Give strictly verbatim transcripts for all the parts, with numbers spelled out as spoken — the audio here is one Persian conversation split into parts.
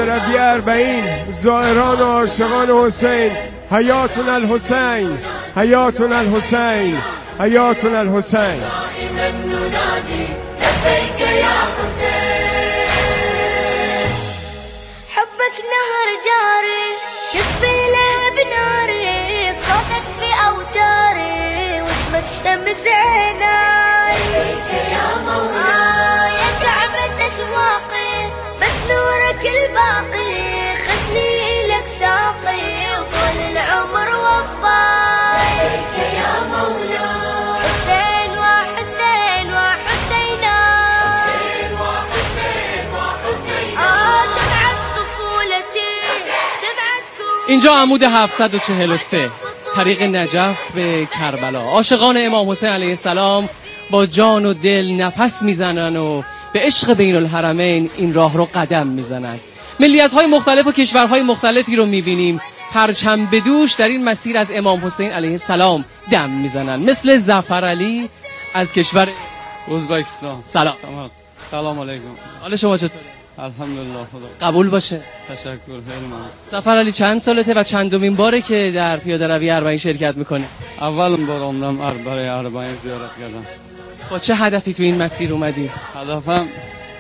پیاده‌روی اربعین، زائران و عاشقان حسین، حیاتون الحسین، حیاتون الحسین، حیاتون الحسین. حبك نهر جاري يطفي لهب ناري، صوتك في أوتاري واسمك شمس عيناي يا مولاي، يا كعبة أشواقي بس نورك الباقي، خذني إلك ساقي وطول العمر وفاي يا مولاي. حسين وحسين وحسينا، حسين وحسين وحسينا، دمعة طفولتي دمعتكم. اینجا عمود هفتصد و چهل و سه طریق نجف به کربلا. عاشقان امام حسین علیه السلام با جان و دل نفس میزنن و به عشق بین الحرمین این راه رو قدم میزنن. ملیت‌های مختلف و کشورهای مختلفی رو میبینیم پرچم بدوش در این مسیر از امام حسین علیه السلام دم میزنن، مثل ظفرعلی از کشور ازبکستان. سلام. سلام علیکم. حال شما چطوره؟ الحمدلله خدا. قبول باشه. تشکر خیلی ممنون. ظفرعلی چند سالته و چندمین باره که در پیاده‌روی اربعین شرکت میکنه؟ اولین بار اومدم برای اربعین زیارت کردم. با چه هدفی تو این مسیر اومدی؟ هدفم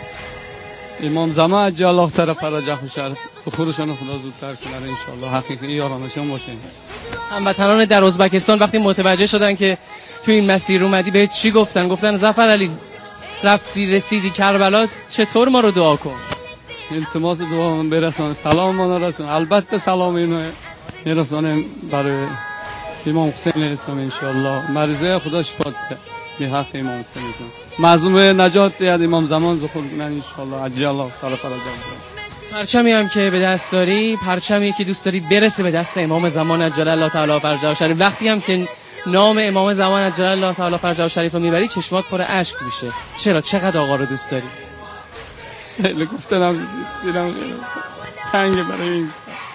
امام زمان عجل الله تعالی فرجه و شرف ظهورشون خدا زودتر کنه ان شاء الله، حقیقی یارانشون باشه. هموطنان در ازبکستان وقتی متوجه شدن که تو این مسیر اومدی بهت چی گفتن؟ گفتن ظفرعلی رفتی رسیدی کربلا، چطور ما رو دعا کن؟ التماس دعا برسان، سلام ما رسون، البته سلام اینو میرسونم برای امام حسین علیه السلام ان شاء الله. مریضه خدا شفا بده به حق امام حسین. مظلوم نجات دهد امام زمان ظهور کنه ان شاء الله عجل الله تعالی فرجه. پرچمی هم که به دست داری پرچمی که دوست داری برسه به دست امام زمان عجل الله تعالی فرجه شریف. وقتی هم که نام امام زمان عجل الله تعالی فرجه شریف رو میبری چشمات پر اشک میشه. چرا؟ چقدر آقا رو دوست داری؟ خیلی گفتنم دیدم تنگه برای این.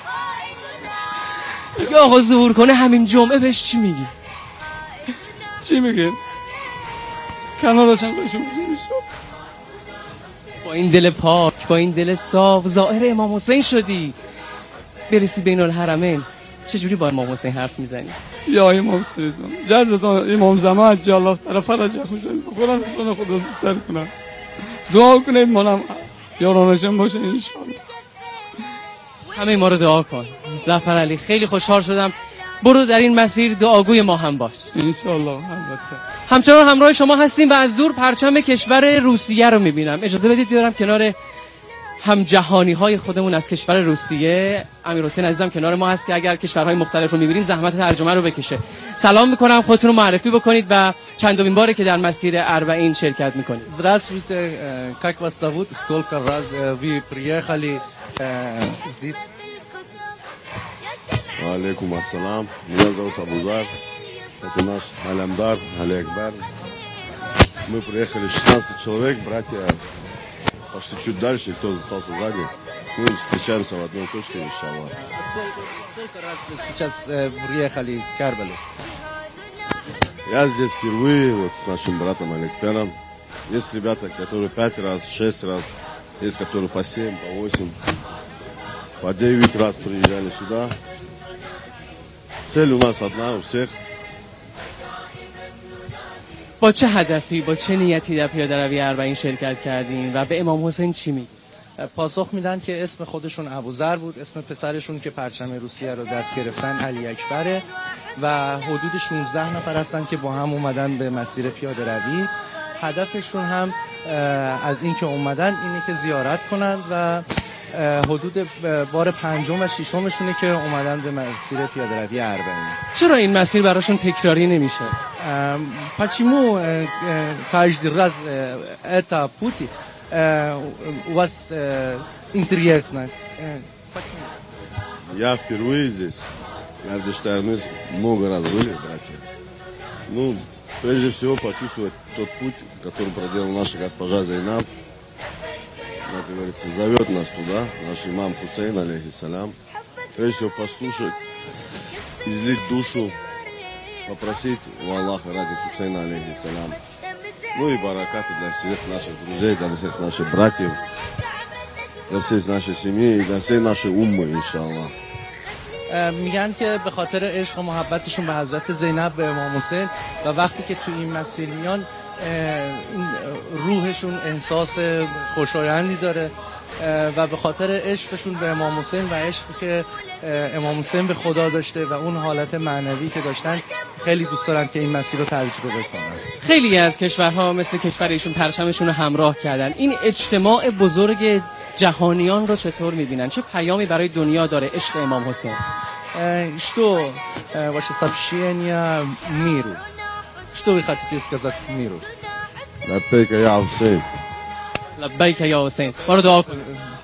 اگه آقا ظهور کنه همین جمعه بهش چی میگی؟ چی میگه؟ کنارشان باشم میشم. با این دل پاک، با این دل صاف ظاهر امام حسین شدی، برسی بین الحرمین، چجوری با امام حسین حرف میزنی؟ یا امام حسین جدتان امام زمان عجل الله تعالی فرجه خوشن خدا نشون خدا زودتر کنه. دعا کنید منم یارانشون باشه ان شاء الله. همه ما رو دعا کن. ظفرعلی خیلی خوشحال شدم. برو در این مسیر دعاگوی ما هم باش ان شاء الله. البته همچنان همراه شما هستیم و از دور پرچم کشور روسیه رو میبینم. اجازه بدید بیارم کنار هم جهانی های خودمون از کشور روسیه. امیرحسین عزیزم کنار ما هست که اگر کشورهای مختلف رو میبینیم زحمت ترجمه رو بکشه. سلام میکنم، خودتون رو معرفی بکنید و چندمین باره که در مسیر اربعین شرکت میکنید. Здравствуйте, как вас зовут? Сколько раз вы приехали здесь? Алейкум ассалам. Меня зовут Абузар. Это наш Алямдар, Али Акбар. Мы приехали шестнадцать человек, братья пошли чуть дальше, кто остался сзади. Мы встречаемся в одной точке, иншаллах. Сколько раз сейчас приехали в Карбалу? Я здесь впервые вот с нашим братом Аликпером. Есть ребята, которые пять раз, шесть раз, есть которые по семь, по восемь, по девять раз приезжали сюда. Цель у нас одна, у всех. با چه هدفی، با چه نیتی در پیاده‌روی اربعین شرکت کردین و به امام حسین چی میگی؟ پاسخ میدن که اسم خودشون ابوذر بود، اسم پسرشون که پرچم روسیه رو دست گرفتن علی اکبره و حدود شانزده نفر هستن که با هم اومدن به مسیر پیاده‌روی. هدفشون هم از این که اومدن اینه که زیارت کنند و حدود بار پنجم و ششمشونه که اومدن به مسیر پیاده‌روی اربعین. چرا این مسیر براشون تکراری نمیشه؟ Почему каждый раз это путь у вас интересно? Почему? Я впервые здесь. Я считаю, мы много раз были, братья. Ну, прежде всего почувствовать тот путь, который проделала наша госпожа Зайнаб. Как говорится, зовет нас туда, наш имам Хусейн, алейхиссалям. Прежде всего послушать, излить душу, попросить у Аллаха ради Хусейна, алейхиссалям. Ну и баракаты для всех наших друзей, для всех наших братьев. для всей нашей семьи и для всей нашей уммы, иншаллах. میگن که به خاطر عشق و محبتشون به حضرت زینب به امام حسین و وقتی که تو این مسیر میان این روحشون احساس خوشایندی داره و به خاطر عشقشون به امام حسین و عشقی که امام حسین به خدا داشته و اون حالت معنوی که داشتن خیلی دوست دارن که این مسیر رو تجربه کنن. خیلی از کشورها مثل کشور ایشون پرچمشون رو همراه کردن. این اجتماع بزرگ جهانیان رو چطور میبینن؟ چه پیامی برای دنیا داره عشق امام حسین؟ Что ваше сообщение миру? Что вы хотите сказать миру? لبیک یا حسین. لبیک یا حسین. برو دعا کن.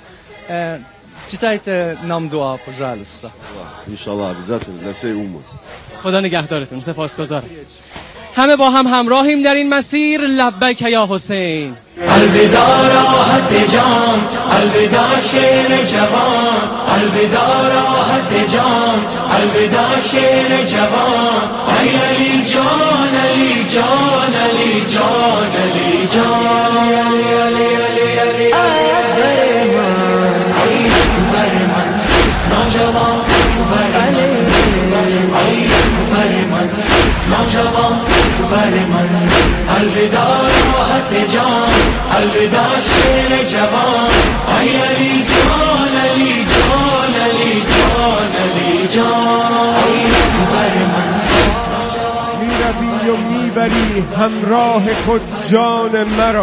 Читайте нам дуа, пожалуйста. انشالله обязательно для всей уммы. خدا نگهدارتون. سپاسگزارم. همه با هم همراهیم در این مسیر. لبیک یا حسین. الوداع راحت جان، الوداع شیر جوان، الوداع راحت جان، الوداع شیر جوان. ای علی جان، علی جان، علی جان، علی جان، علی علی علی علی اکبر من، ای اکبر من، نوجوان اکبر من، ای اکبر من، نوجوان اکبر من. الوداع راحت جان، الوداع شیر جوان. ای علی جان، علی جان، علی جان، علی جان، ای اکبر من. میروی و میبری همراه خود جان مرا،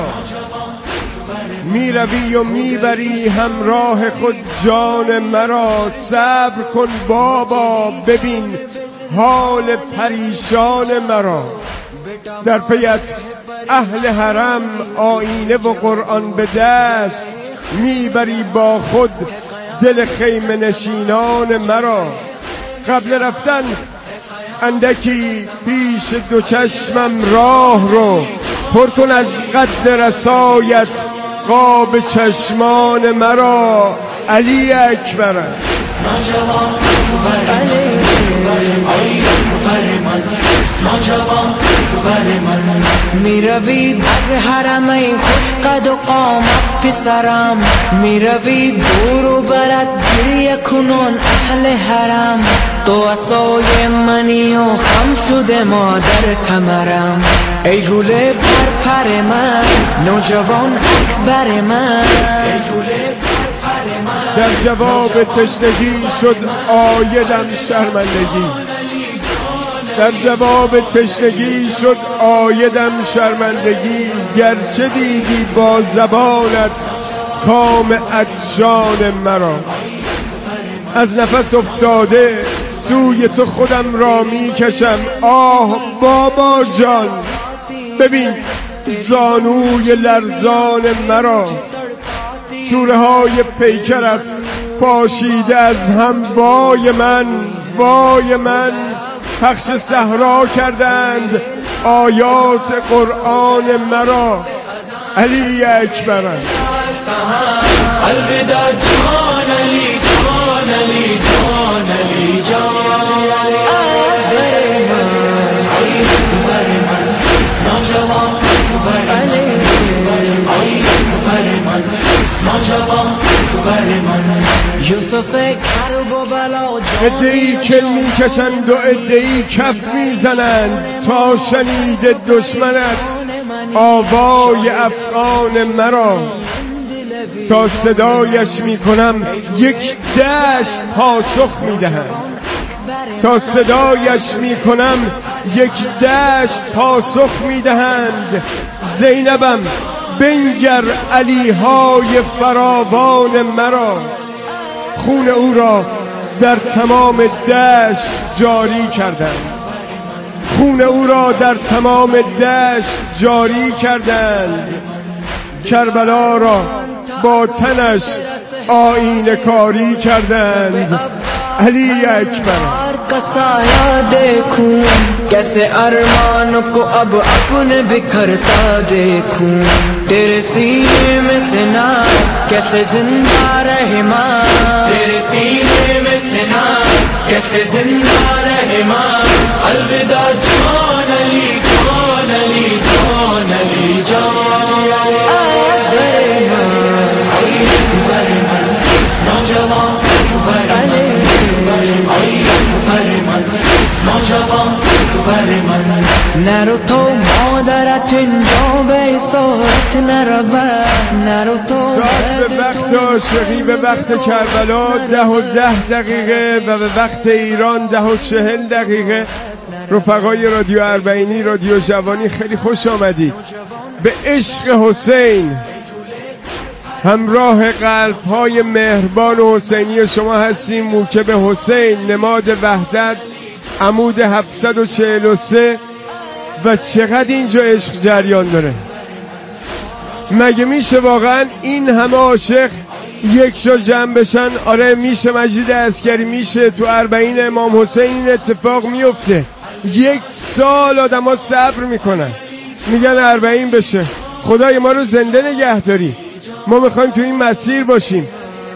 میروی و میبری همراه خود جان مرا. صبر کن بابا ببین حال پریشان مرا. در پیت اهل حرم آینه و قرآن به دست، میبری با خود دل خیمه نشینان مرا. قبل رفتن اندکی پیش دو چشمم راه رو، پر کن از قد رسایت قاب چشمان مرا. علی اکبر نوجوان اکبر من، نوجوان اکبر من. میروید از حرمین خوش قد و قامت پسرم، میروید دور و برد گریه کنون اهل حرم. تو عصای منی و خم شده مادر کمرم. ای جوله پر پر من، نوجوان اکبر من، ای جوله پر پر من. در جواب تشنگی شد آیدم شرمندگی، در جواب تشنگی شد آیدم شرمندگی. گرچه دیدی با زبانت کام عطشان مرا، از نفس افتاده سوی تو خودم را می کشم. آه بابا جان ببین زانوی لرزان مرا. سوره های پیکرت پاشیده از هم، وای من وای من. پخش صحرا کردند آیات قرآن مرا. علی اکبر الوداع جان، علی جان، علی جان، علی جان، ای اکبر من، نوجوان اکبر من، ای اکبر من، نوجوان اکبر من. یوسف کرب و بلا عده‌ای کل میکشند و عده‌ای کف میزنند، تا شنیده دشمنت آوای افغان مرا. تا صدایش میکنم یک دشت پاسخ میدهند، تا صدایش میکنم یک دشت پاسخ میدهند. زینبم بنگر علیهای فراوان مرا. خون او را در تمام دشت جاری کردند، خون او را در تمام دشت جاری کردند. کربلا را با تنش آینه کاری کردند. علی اکبر का साया देखूं, कैसे अरमानों को अब अपने बिखरता देखूं. तेरे सीने में सिना कैसे जिंदा रहे माँ, तेरे सीने में सिना कैसे जिंदा रहे माँ. अलविदा जान, अली जान, अली जान, अली जान, अली अकबर मन, اینجا به صورت نرود نرو تو ساعت به وقت عاشقی به وقت کربلا ده و ده دقیقه و به وقت ایران ده و چهل دقیقه. رفقای رادیو اربعینی، رادیو جوانی، خیلی خوش آمدید به عشق حسین. همراه قلب‌های مهربان و حسینی شما هستیم. موکب حسین، نماد وحدت، عمود هفتصد و چهل و سه. و چقدر اینجا عشق جریان داره. مگه میشه واقعا این همه عاشق یک جا جمع بشن؟ آره میشه مجید عسکری، میشه. تو اربعین امام حسین این اتفاق میفته. یک سال آدم ها صبر میکنن، میگن اربعین بشه. خدای ما رو زنده نگه داری. ما میخوایم تو این مسیر باشیم.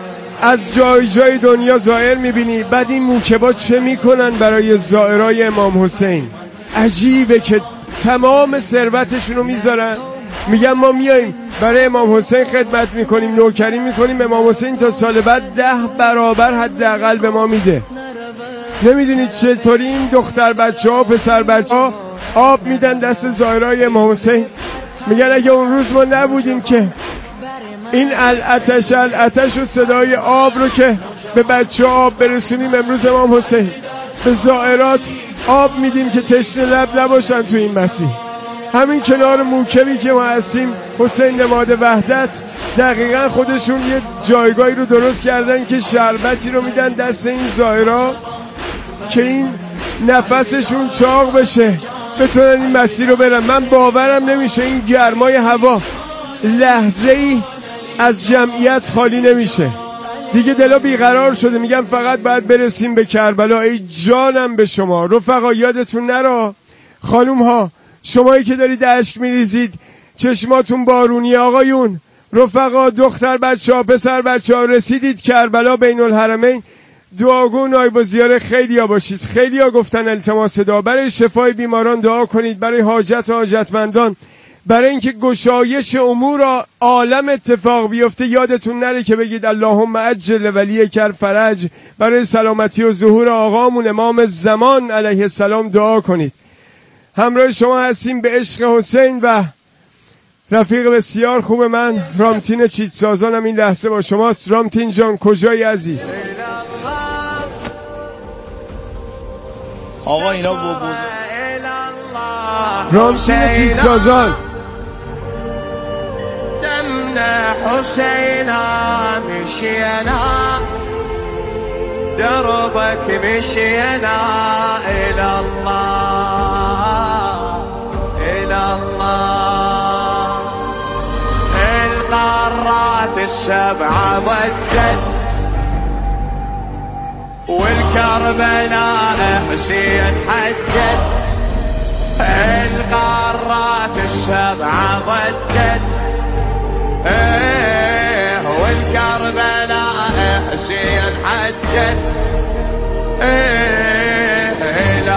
از جای جای دنیا زائر میبینی. بعد این موکبا چه میکنن برای زائرای امام حسین؟ عجیبه که تمام ثروتشون رو میذارن، میگن ما میاییم برای امام حسین خدمت میکنیم، نوکری میکنیم. امام حسین تا سال بعد ده برابر حداقل به ما میده. نمیدونید چطوری این دختر بچه ها و پسر بچه ها آب میدن دست زائرای امام حسین. میگن اگه اون روز ما نبودیم که این الاتش الاتش و صدای آب رو که به بچه آب برسونیم، امروز امام حسین به زائرات آب میدیم که تشنه لب نباشن تو این مسیح. همین کنار موکبی که ما هستیم، حسین نماد وحدت، دقیقا خودشون یه جایگاهی رو درست کردن که شربتی رو میدن دست این زائرا که این نفسشون چاق بشه، بتونن این مسیر رو برن. من باورم نمیشه این گرمای هوا لحظه ای از جمعیت خالی نمیشه. دیگه دلا بیقرار شده، میگم فقط باید برسیم به کربلا. ای جانم به شما رفقا، یادتون نرا خانوم ها، شمایی که دارید اشک میریزید، چشماتون بارونی، آقایون، رفقا، دختر بچه ها، پسر بچه ها، رسیدید کربلا بین الحرمین. دعاگو نایب و زیاره خیلی ها باشید. خیلی ها گفتن التماس دعا برای شفای بیماران دعا کنید، برای حاجت حاجتمندان، برای اینکه گشایش امور عالم اتفاق بیفته. یادتون نره که بگید اللهم عجل ولی کل فرج. برای سلامتی و ظهور آقامون امام زمان علیه السلام دعا کنید. همراه شما هستیم به عشق حسین و رفیق بسیار خوب من رامتین چیتسازانم این لحظه با شماست. رامتین جان کجایی عزیز؟ آقا اینا بود بود رامتین چیتسازان. دمنا حسینا مشينا دربك مشينا إلى الله إلى الله. القارات السبعة ضجت والكربلاء حسين حجت. القارات السبعة ضجت ايه والكربلاء حسين حجت. ايه الى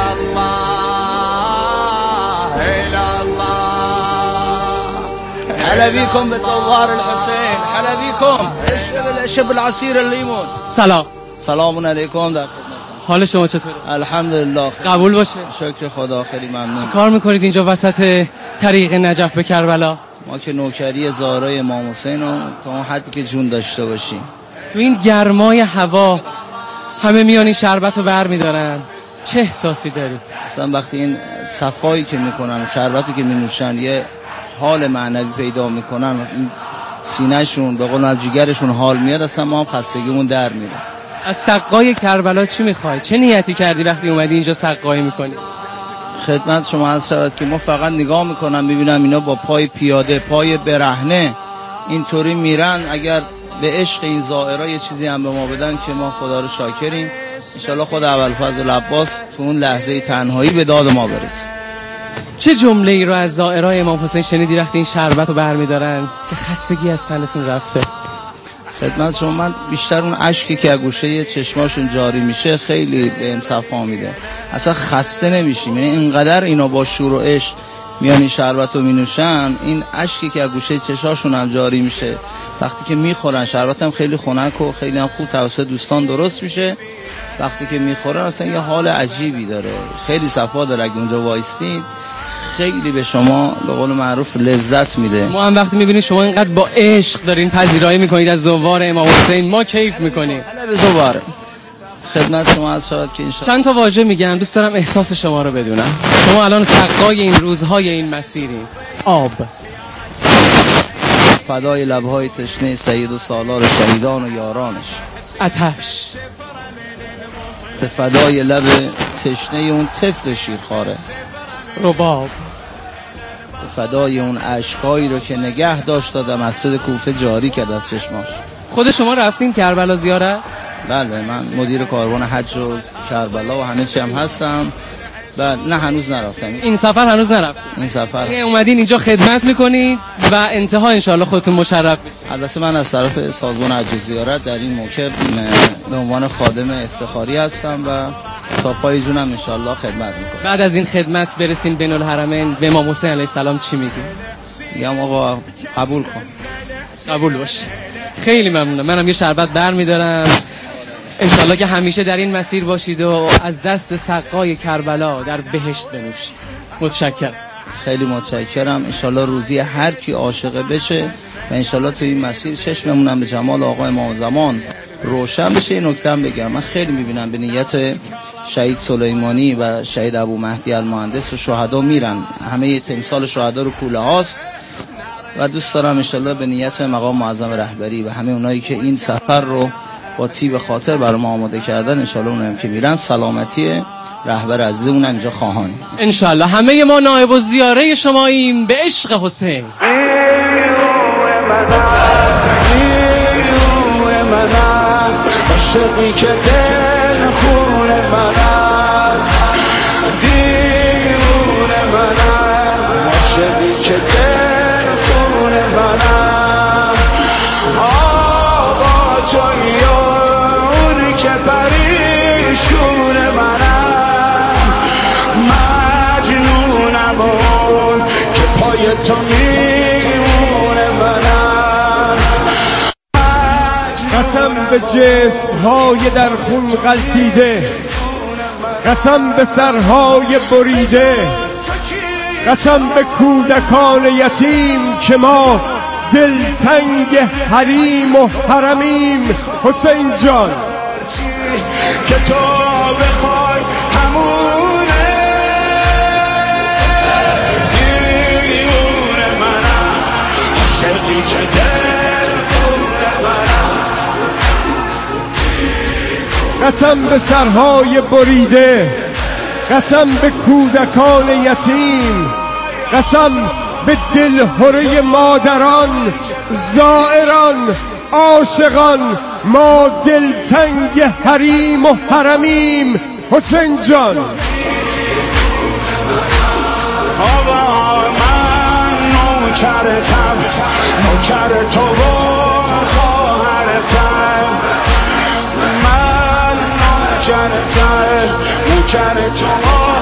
الله الى الله. هلا بيكم بثوار الحسين، هلا بيكم الشب العصير الليمون. سلام سلام علیکم. در حال شما چطوره؟ الحمدلله. قبول باشه. شکر خدا، خیلی ممنون. چه کار میکنید اینجا وسط طریق نجف به کربلا؟ ما که نوکری زارای امام حسین رو تا اون حدی که جون داشته باشیم. تو این گرمای هوا همه میان این شربت رو بر میدارن، چه احساسی داری؟ اصلا وقتی این صفایی که میکنن، شربتی که مینوشن، یه حال معنوی پیدا میکنن، این سینه‌شون به قول جیگرشون حال میاد، اصلا ما هم خستگیمون در میره. از سقای کربلا چی میخوای؟ چه نیتی کردی وقتی اومدی اینجا سقایی میکنی؟ خدمت شما عرض شود که ما فقط نگاه میکنم ببینم اینا با پای پیاده، پای برهنه اینطوری میرن. اگر به عشق این زائرا یه چیزی هم به ما بدن که ما خدا رو شاکریم. انشالله خود ابوالفضل عباس تو اون لحظه تنهایی به داد ما برسه. چه جمله ای رو از زائرای امام حسین شنیدی وقتی این شربت رو برمیدارن که خستگی از تنتون رفته؟ خدمت شما من بیشتر اون اشکی که از گوشه چشماشون جاری میشه خیلی بهم صفا میده. اصلا خسته نمیشیم. یعنی اینقدر اینا با شور و عشق میان این شربت رو مینوشن، این اشکی که از گوشه چشاشون هم جاری میشه وقتی که میخورن. شربت هم خیلی خنک و خیلی هم خوب توسط دوستان درست میشه. وقتی که میخورن اصلا یه حال عجیبی داره، خیلی صفا داره. اگه اونجا وایستید خیلی به شما به قول معروف لذت میده. ما هم وقتی میبینیم شما اینقدر با عشق دارین پذیرایی میکنید از زوار امام حسین، ما کیف میکنیم. به زوار خدمت شما از شود که انشاءالله چند تا واژه میگم، دوست دارم احساس شما رو بدونم. شما الان سقای این روزهای این مسیرین. آب، فدای لبهای تشنه سید و سالار شهیدان و یارانش. آتش، فدای لب تشنه اون طفل شیرخواره. رباب، فدای اون عشقایی رو که نگه داشت تا مسجد کوفه جاری کرد از چشماش. خود شما رفتین کربلا زیارت؟ بله، من مدیر کاروان حج و کربلا و همه چی هم هستم. بله، نه هنوز نرفتم. این سفر هنوز نرفتیم. این سفر یعنی اومدین اینجا خدمت میکنید و انتها انشالله خودتون مشرف بشید. البته من از طرف سازمان حج زیارت در این موکب به عنوان خادم افتخاری هستم و تا پای جونم انشالله خدمت میکنم. بعد از این خدمت برسین بین الحرمین به امام حسین علیه السلام چی میگی؟ میگم آقا قبول کن. قبول باشه. خیلی ممنونم. منم یه شربت برمیدارم. انشالله که همیشه در این مسیر باشید و از دست سقای کربلا در بهشت بنوشید. متشکرم. خیلی متشکرم. انشالله روزی هر کی عاشقه بشه و انشالله توی این مسیر چشممونم به جمال آقا امام زمان روشن بشه. این نکته هم بگم، من خیلی میبینم به نیت شهید سلیمانی و شهید ابو مهدی المهندس و شهدا میرن، همه تمثال شهدا رو کوله هاست و دوست دارم انشالله به نیت مقام معظم رهبری و همه اونایی که این سفر رو با طیب خاطر برای ما آماده کردن، انشالله اونایی که میرن سلامتی رهبر عزیزمون اینجا خواهانی. انشالله همه ما نائب الزیاره شماییم به عشق حسین. عاشقی که دل خون منم، دیوونه منم، عاشقی که دل خون منم، آقا تویی اونی که پریشون منم، مجنونم اون که پای تو میمونه منم. قسم به جسم‌های در خون غلطیده، قسم به سرهای بریده، قسم به کودکان یتیم که ما دلتنگ حریم و حرمیم. حسین جان که تو بخوای همونه، دیوونه منم، عاشقی که دل خونه منم. قسم به سرهای بریده، قسم به کودکان یتیم، قسم به دلهره مادران، زائران، عاشقان، ما دلتنگ حریم و حرمیم. حسین جان آقا من نوکرتم، نوکر تو و خواهرتم، من نوکرتم، نوکر تو و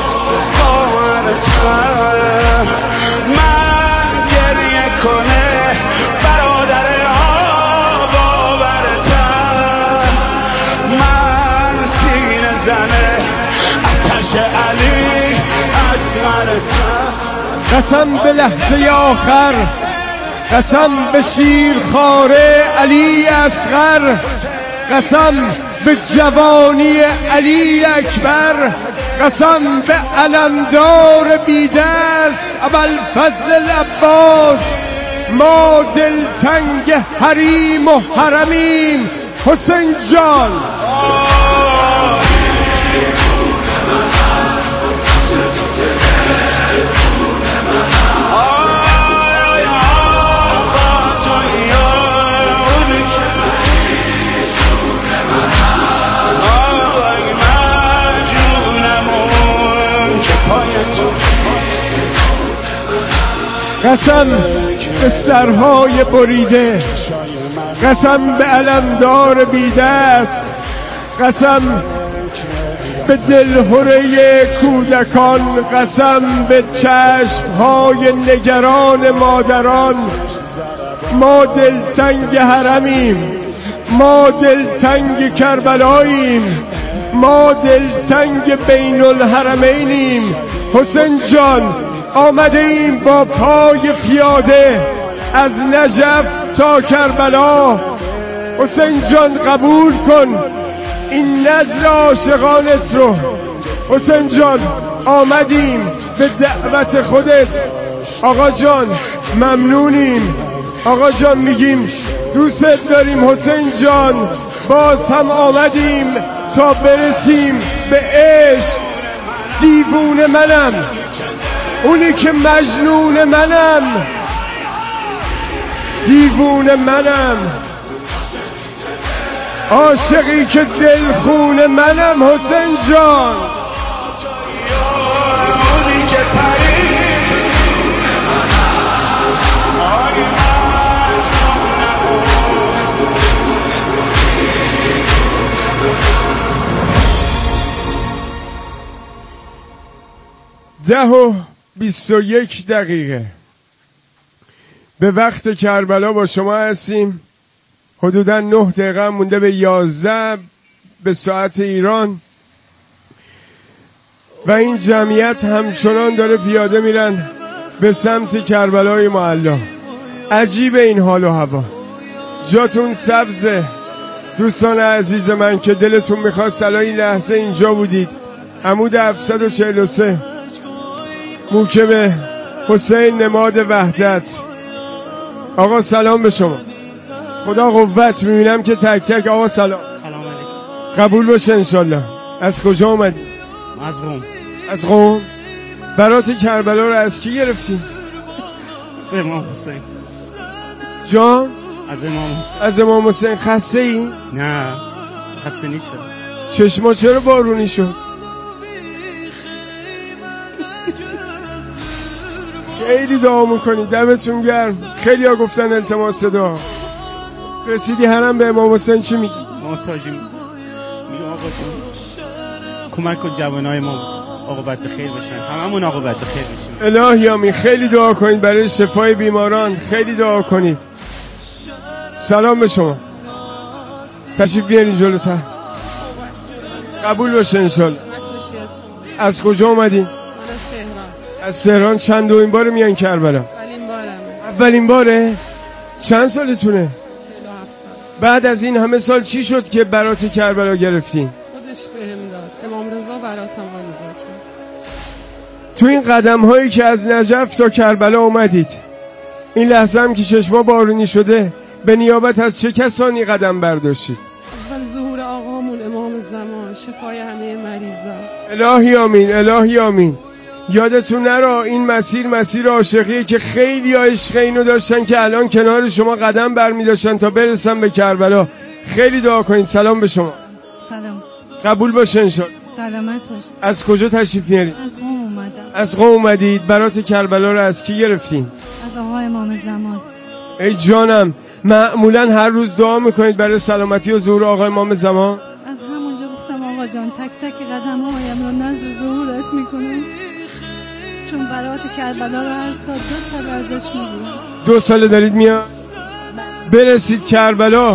خواهرتم، من گریه کنه برادر آب آورتم، من سینه زنه آتش علی اصغرتم. قسم به لحظه آخر، قسم به شیرخواره علی اصغر، قسم به جوانی علی اکبر، قسم به علمدار بیدست ابوالفضل العباس، ما دلتنگ حریم و حرمیم. حسین جان قسم به سرهای بریده، قسم به علمدار بیدست، قسم به دلهره کودکان، قسم به چشمهای نگران مادران. ما دلتنگ حرمیم، ما دلتنگ کربلاییم، ما دلتنگ بین الحرمینیم. حسین جان آمده ایم با پای پیاده از نجف تا کربلا. حسین جان قبول کن این نذر عاشقانت رو. حسین جان آمدیم به دعوت خودت. آقا جان ممنونیم. آقا جان میگیم دوست داریم. حسین جان باز هم آمدیم تا برسیم به عشق. دیوونه منم، اونی که مجنون منم، دیوونه منم، عاشقی که دلخون منم. حسین جان ده و بیست و یک دقیقه به وقت کربلا با شما هستیم. حدودا نه دقیقه مونده به یازده به ساعت ایران و این جمعیت همچنان داره پیاده میرن به سمت کربلای معلا. عجیب این حال و هوا. جاتون سبزه دوستان عزیز من که دلتون میخواست سلام این لحظه اینجا بودید. عمود هفتصد و چهل و سه موکب حسین نماد وحدت. آقا سلام به شما. خدا قوت. میبینم که تک تک. آقا سلام. سلام علیکم. قبول باشه انشالله. از کجا اومدی؟ از قم. از قم. برات کربلا رو از کی گرفتی؟ از امام حسین. جان؟ از امام حسین. از امام حسین. خسته ای؟ نه خسته نیستم. چشما چرا بارونی شد؟ خیلی دعا میکنی. دمتون گرم. خیلی ها گفتن التماس دعا. رسیدی حرم به امام حسین چی میگی؟ محتاجیم. میگم آقا جون کمک کن جوانای ما عاقبت بخیر بشن. هممون عاقبت بخیر بشیم. الهی آمین. خیلی دعا کنید برای شفای بیماران. خیلی دعا کنید. سلام به شما. تشریف بیارین جلوتر. قبول باشه انشالله. از کجا اومدین؟ از تهران. چند دومین بار میان کربلا؟ اولین بارم. اولین باره؟ چند سالتونه؟ چهل و هفت سال. بعد از این همه سال چی شد که برات کربلا گرفتین؟ خودش بهم داد. امام رضا براتم آموزاد کرد. تو این قدم هایی که از نجف تا کربلا اومدید، این لحظه هم که چشما بارونی شده، به نیابت از چه کسانی قدم برداشتید؟ اول ظهور آقامون امام زمان، شفای همه مریضا. الهی آمین. الهی آمین. یادتون نرا این مسیر مسیر عاشقیه که خیلی عشق اینو داشتن که الان کنار شما قدم برمی داشتن تا برسن به کربلا. خیلی دعا کنید. سلام به شما. سلام. قبول باشه انشالله. سلامت باش. از کجا تشریف میارید؟ از قم اومدم. از قم اومدید. برات کربلا رو از کی گرفتین؟ از آقا امام زمان. ای جانم، معمولا هر روز دعا میکنید برای سلامتی و ظهور آقا امام زمان؟ از همونجا گفتم آقا جان تک تک قدم هایم رو نذر ظهورت میکنم، چون برات کربلا رو هر سال دو سال ازش میگیرم. دو ساله دارید میاد؟ برسید کربلا.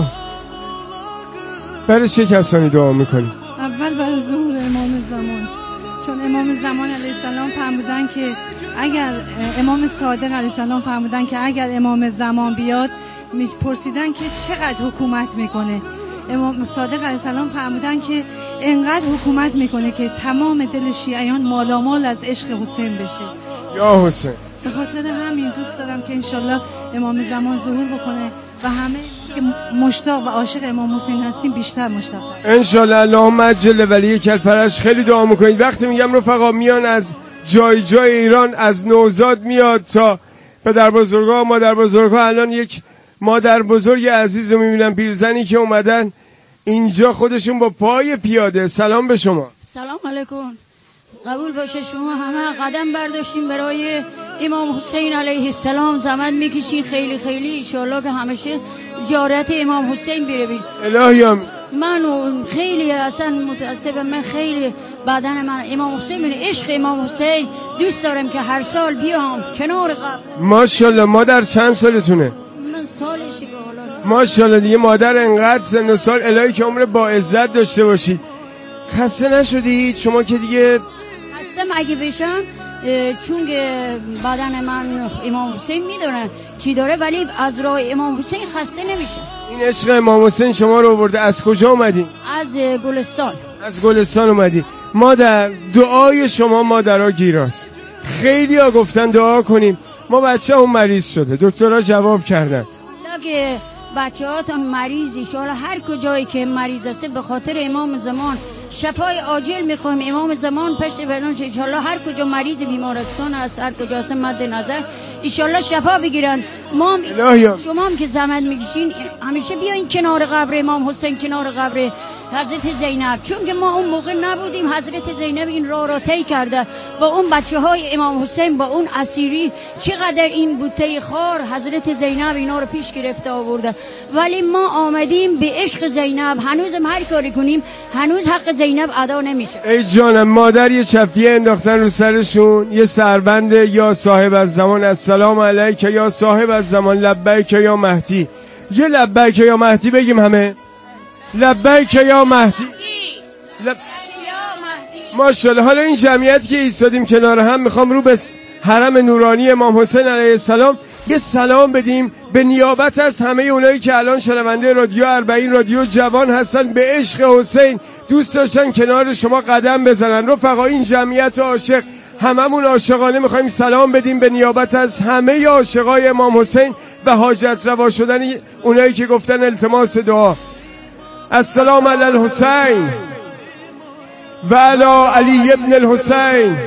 برای چه کسانی دعا میکنید؟ اول برای ظهور امام زمان، چون امام زمان علیه السلام فرمودن که اگر امام صادق علیه السلام فرمودن که اگر امام زمان بیاد، میپرسیدن که چقدر حکومت میکنه. امام صادق علیه السلام فرمودن که انقدر حکومت میکنه که تمام دل شیعیان مالامال از عشق حسین بشه. یا حسین. به خاطر همین دوست دارم که انشالله امام زمان ظهور بکنه و همه که مشتاق و عاشق امام حسین هستیم بیشتر مشتاق. انشالله. اللهم عجل ولی کلفرش. خیلی دعا میکنید. وقتی میگم رفقا میان از جای جای ایران، از نوزاد میاد تا پدر بزرگا، مادر بزرگا. الان یک مادر بزرگ عزیز رو میبینم، پیرزنی که اومدن اینجا خودشون با پای پیاده. سلام به شما. سلام علیکم. قبول باشه شما همه قدم برداشتیم برای امام حسین علیه السلام، زحمت میکشین خیلی خیلی. انشالله که همیشه زیارت امام حسین بروید. الهی آمین. من خیلی اصلا متاسفم، من خیلی بدن من امام حسین، من عشق امام حسین دوست دارم که هر سال بیام کنار قبر. ماشاءالله. مادر چند سالتونه؟ من سالشه که حالا. ماشاءالله دیگه مادر انقدر سن و سال. الهی که عمر با عزت داشته باشید. خسته نشدید شما که دیگه؟ خستم اگه بشم چون بدن من امام حسین میدونن چی داره، ولی از راه امام حسین خسته نمیشه. این عشق امام حسین شما رو آورده. از کجا اومدین؟ از گلستان. از گلستان اومدی. مادر، دعای شما مادرها گیراست. خیلی ها گفتن دعا کنیم، ما بچه هم مریض شده، دکترها جواب کردن که بچه ها تا مریضی شالا هر کجایی که مریض است به خاطر امام زمان شفای عاجل میخوایم. امام زمان پشت برنامه انشالله هر کجا مریض بیمارستان است، هر کجا است مد نظر انشالله شفا بگیرن. ما شما هم که زحمت میکشین همیشه بیاین کنار قبر امام حسین، کنار قبر حضرت زینب، چون که ما اون موقع نبودیم. حضرت زینب این راه را طی کرده با اون بچه های امام حسین، با اون اسیری چقدر این بوته خار حضرت زینب اینا رو پیش گرفته آورده، ولی ما آمدیم به عشق زینب. هنوزم هر کاری کنیم هنوز حق زینب ادا نمیشه. ای جانم، مادر یه چفیه انداختن رو سرشون، یه سربند یا صاحب از زمان، السلام علیک یا صاحب از زمان، لبیک یا مهدی. یه لبیک یا مهدی بگیم همه، لبیک یا مهدی، لب... ماشاءالله. حالا این جمعیت که ایستادیم کنار هم میخوام رو به حرم نورانی امام حسین علیه السلام یه سلام بدیم به نیابت از همه اونایی که الان شنونده رادیو اربعین رادیو جوان هستن، به عشق حسین دوست داشتن کنار شما قدم بزنن. رفقا، این جمعیت عاشق هممون عاشقانه میخوایم سلام بدیم به نیابت از همه عاشقای امام حسین و حاجت روا شدن اونایی که گفتن التماس دعا. السلام علی الحسین و علی علی ابن الحسین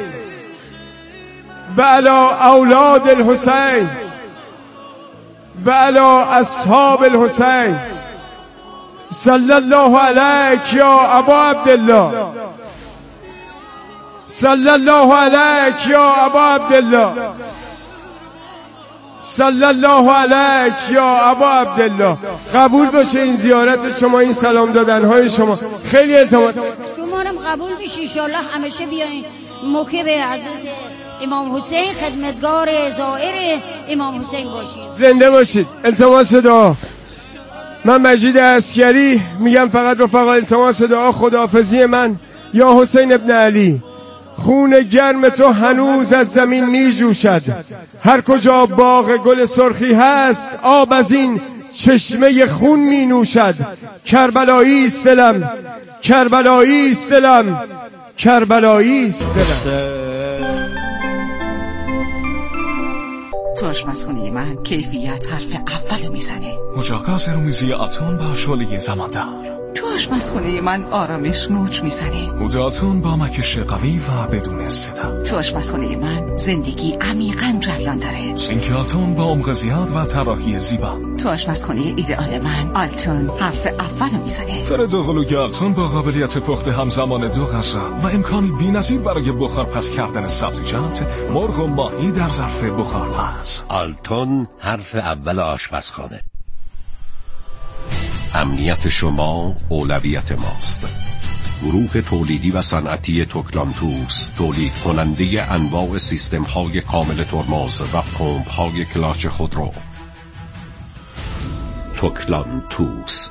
و علی اولاد الحسین و علی اصحاب الحسین. صلی الله علیک یا ابا عبدالله، صلی الله علیک یا ابا عبدالله، صلی الله علیک یا ابا عبدالله. قبول باشه این زیارت شما، این سلام دادن های شما. خیلی التماس شما هم قبول بشه انشالله. همیشه بیاین موکب حضرت امام حسین، خدمتگار زائر امام حسین باشید. زنده باشید. التماس دعا. من مجید عسکری میگم فقط رفقا التماس دعا. خداحافظی من یا حسین ابن علی، خون گرم تو هنوز از زمین می جوشد. هر کجا باغ گل سرخی هست آب از این چشمه خون می نوشد. کربلایی است دلم، کربلایی است دلم، کربلایی است دلم. تو آشپزخونه من کیفیت حرف اول میزنه. مجاکاز رومیزی اتون با شعله زماندار. تو آشپزخونه من آرامش موج میزنه. موداتون با مکش قوی و بدون صدا. تو آشپزخونه من زندگی عمیقاً جریان داره. سینکیالتون با عمق زیاد و طراحی زیبا. تو آشپزخونه ایدئال من آلتون حرف اول میزنه. فرد قلوگرتون با قابلیت پخت همزمان دو غذا و امکانی بی‌نظیر برای بخار پس کردن سبزیجات، مرغ و ماهی در ظرف بخارپز. آلتون حرف اول آشپزخانه. امنیت شما اولویت ماست. گروه تولیدی و صنعتی توکلانتوس، تولید کننده انواع سیستم های کامل ترمز و پمپ های کلاچ خودرو. توکلانتوس.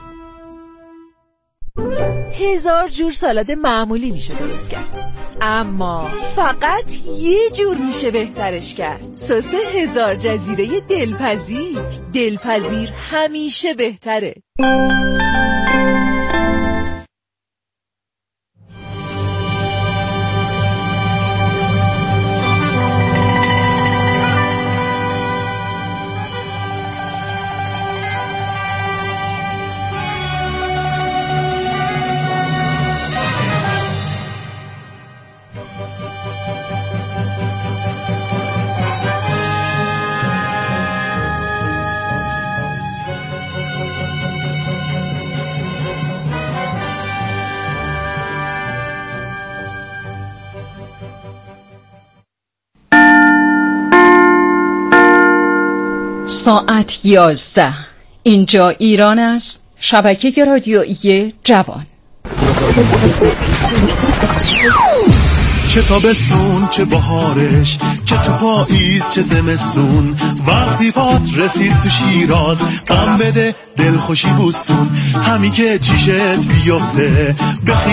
هزار جور سالاد معمولی میشه درست کرد، اما فقط یه جور میشه بهترش کرد. سس هزار جزیره دلپذیر. دلپذیر همیشه بهتره. ساعت یازده. اینجا ایران است. شبکه رادیویی جوان. چه تابستون چه بهارش، چه تو پاییز چه زمستون، وقتی پات رسید تو شیراز غم بده دل خوشی بوسون، همی که چیشت بیفته